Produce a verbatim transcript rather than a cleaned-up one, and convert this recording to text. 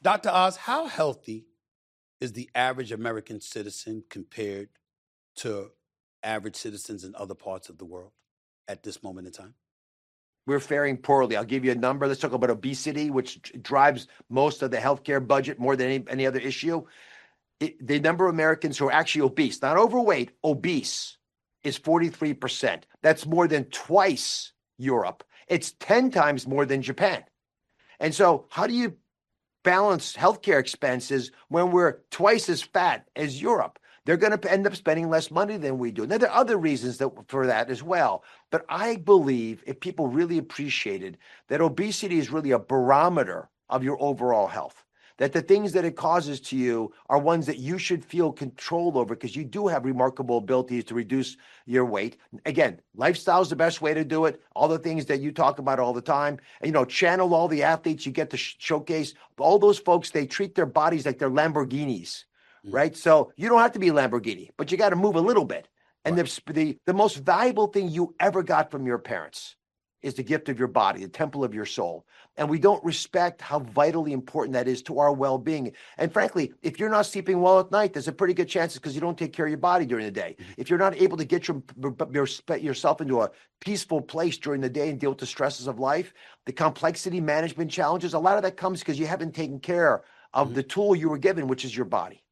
Doctor Oz, how healthy is the average American citizen compared to average citizens in other parts of the world at this moment in time? We're faring poorly. I'll give you a number. Let's talk about obesity, which drives most of the healthcare budget more than any, any other issue. It, the number of Americans who are actually obese, not overweight, obese, is forty-three percent. That's more than twice Europe. It's ten times more than Japan. And so how do you balance healthcare expenses when we're twice as fat as Europe? They're going to end up spending less money than we do. Now, there are other reasons that, for that as well. But I believe if people really appreciated that obesity is really a barometer of your overall health, that the things that it causes to you are ones that you should feel control over because you do have remarkable abilities to reduce your weight. Again, lifestyle is the best way to do it. All the things that you talk about all the time, you know, channel all the athletes you get to sh- showcase. All those folks, they treat their bodies like they're Lamborghinis. Right? So you don't have to be a Lamborghini, but you got to move a little bit. And right. the, the, the most valuable thing you ever got from your parents is the gift of your body, the temple of your soul. And we don't respect how vitally important that is to our well-being. And frankly, if you're not sleeping well at night, there's a pretty good chance it's because you don't take care of your body during the day. Mm-hmm. If you're not able to get your, your, yourself into a peaceful place during the day and deal with the stresses of life, the complexity management challenges, a lot of that comes because you haven't taken care of mm-hmm. the tool you were given, which is your body.